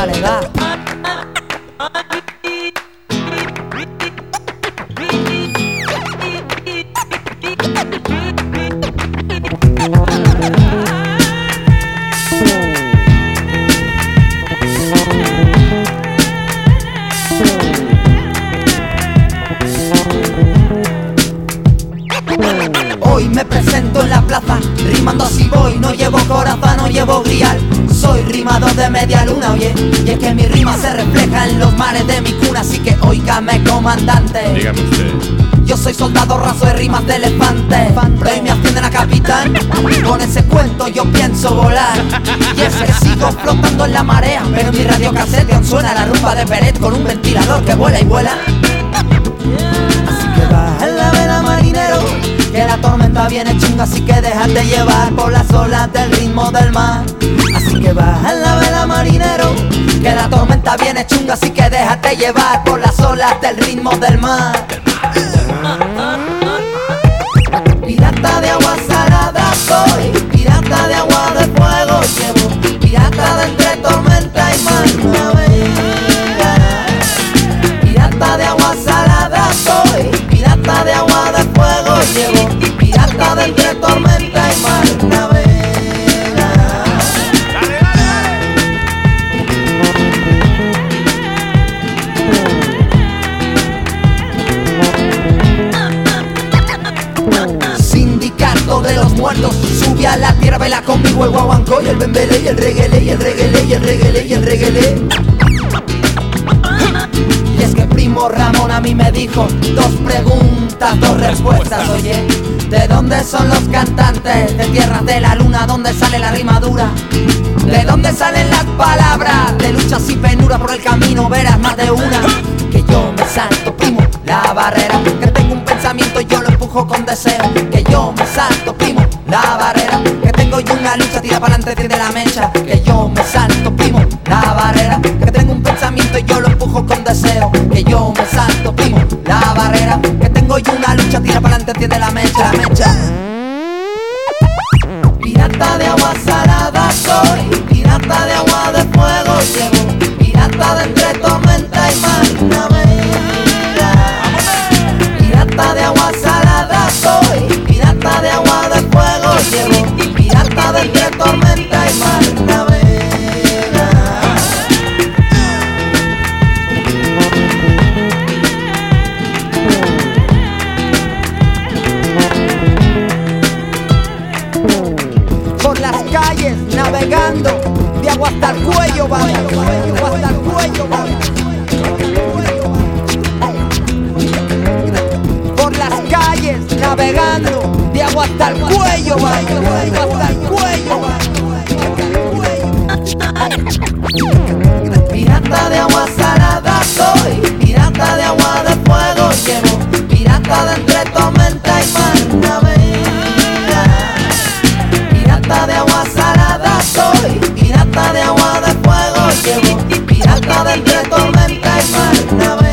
dale, da. Hoy me presento en la plaza, rimando así voy. No llevo coraza, no llevo grial. Soy rimador de media luna, oye. Y es que mi rima se refleja en los mares de mi cuna. Así que óigame, comandante. Dígame usted. Yo soy soldado raso de rimas de elefante. Pero hoy me ascienden a capitán. Con ese cuento yo pienso volar. Y es que sigo flotando en la marea, pero en mi radiocasete aún suena la rumba de Peret con un ventilador que vuela y vuela. Así que baja en la vela, marinero, que la tormenta viene chunga, así que déjate llevar por las olas del ritmo del mar. Así que baja en la vela, marinero, que la tormenta viene chunga, así que déjate llevar por las olas del ritmo del mar. Pirata de agua salada soy, pirata de agua de fuego llevo, pirata de entre tormenta y mar navegará. Pirata de agua salada soy, pirata de agua de fuego llevo, pirata de entre tormenta y mar navegará. Sindicato de los muertos, sube a la tierra, baila conmigo el guaguancó y el bembele y el reguele y el reguele y el reguele y el reguele. Y es que primo Ramón a mí me dijo dos preguntas, dos respuestas, oye. ¿De dónde son los cantantes? De tierras de la luna, ¿dónde sale la rimadura? ¿De dónde salen las palabras? De luchas y penuras por el camino, verás más de una. Que yo me salto, primo, la barrera, que tengo un pensamiento y yo lo empujo con deseo. Que yo me salto, primo, la barrera, que tengo yo una lucha, tira para adelante, tiene la mecha. Que yo me salto, primo, la barrera, que tengo un pensamiento y yo lo empujo con deseo. Que yo me salto, primo, la barrera, que tengo yo una lucha, tira para adelante, tiene la mecha, la mecha. Pirata de agua salada soy, pirata de agua de fuego llevo, pirata de entre tormenta y mar navegará. Pirata de agua salada soy, pirata de agua de fuego llevo, pirata de entre tormenta y mar navegará. Por las calles navegando, de agua hasta el cuello va, de agua hasta el cuello va. Por las calles navegando, de agua hasta el cuello va, de agua hasta el cuello va. Pirata de agua salada soy, pirata de agua de fuego llevo, pirata de entre tormenta y mar navegará. Pirata de agua salada soy, pirata de agua de fuego llevo, pirata de entre tormenta y mar navegará.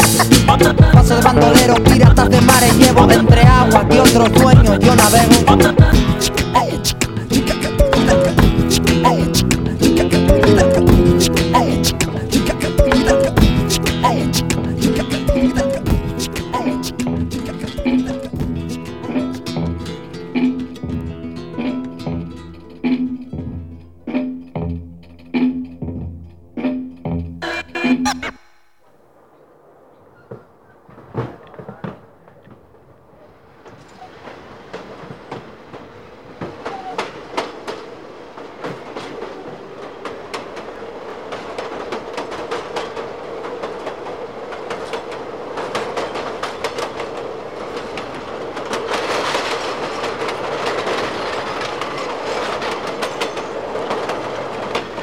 Paso de bandolero, piratas de mares llevo, entre aguas y otros dueños yo navego.